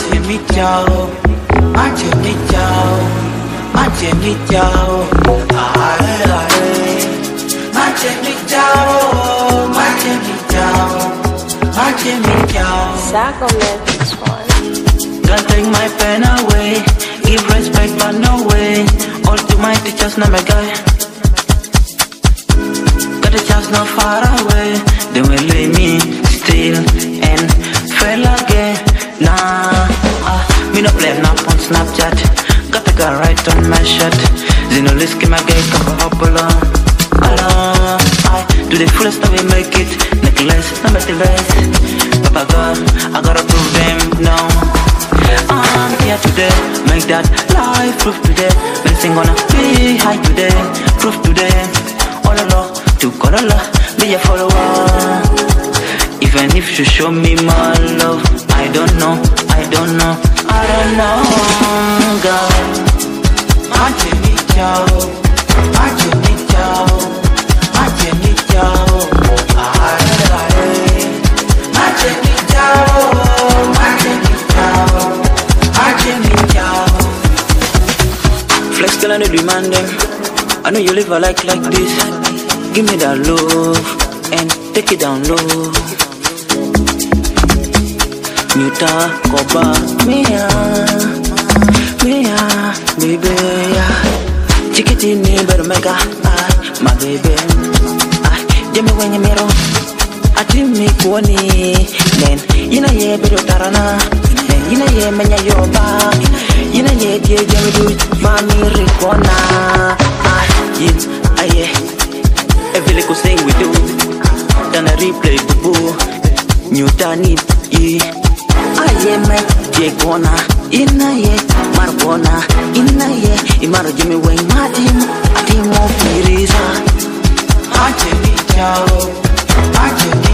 mi chao, mache mi chao, mache mi chao, ae ae, mache mi chao, mache mi chao, mache mi chao. Sacraments one. Can't take my pen away, give respect but no way. All to my teachers, not my guy. Got a chance not far away, they will lay me still and fell again. Nah, me no play nap on Snapchat. Got the girl right on my shirt. Zinoliski my guy cover up alone. I do the fullest that we make it. Necklace, no better less. Papa God, I gotta prove them now. I'm here today, make that life proof today. Blessing gonna be high today, proof today. All along, to Corolla, be a follower. Even if you show me my love, I don't know, I don't know, I don't know, God. Mache mi chao, mache mi chao, mache mi chao, ae ae. Mache mi chao, mache mi chao, mache mi chao. Flex till I need demand them. I know you live a life like this. Give me that love and take it down low. Muta koba mia, baby ya. Chikiti ni better mega, my baby. Jimmy when you miro, I didn't make one. Then you know ye better tarana. Then you know ye menya yoba. You know ye dear Jimmy do it, mommy rikona. Every little thing we do, then I replay the boo. New Tani, I am my Jegona, Inna ye, Margona, Inna ye, Imaro Jimmy Wayne Martin, Timo Pirisa. Mache mi chao, mache